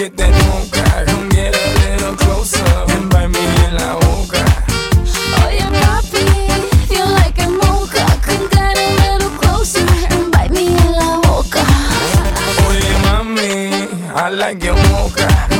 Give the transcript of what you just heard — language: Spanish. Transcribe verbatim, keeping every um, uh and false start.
get that mocha. Come get a little closer and bite me en la boca. Oye papi, you like a mocha. Come get a little closer and bite me en la boca. Oye mami, I like your mocha.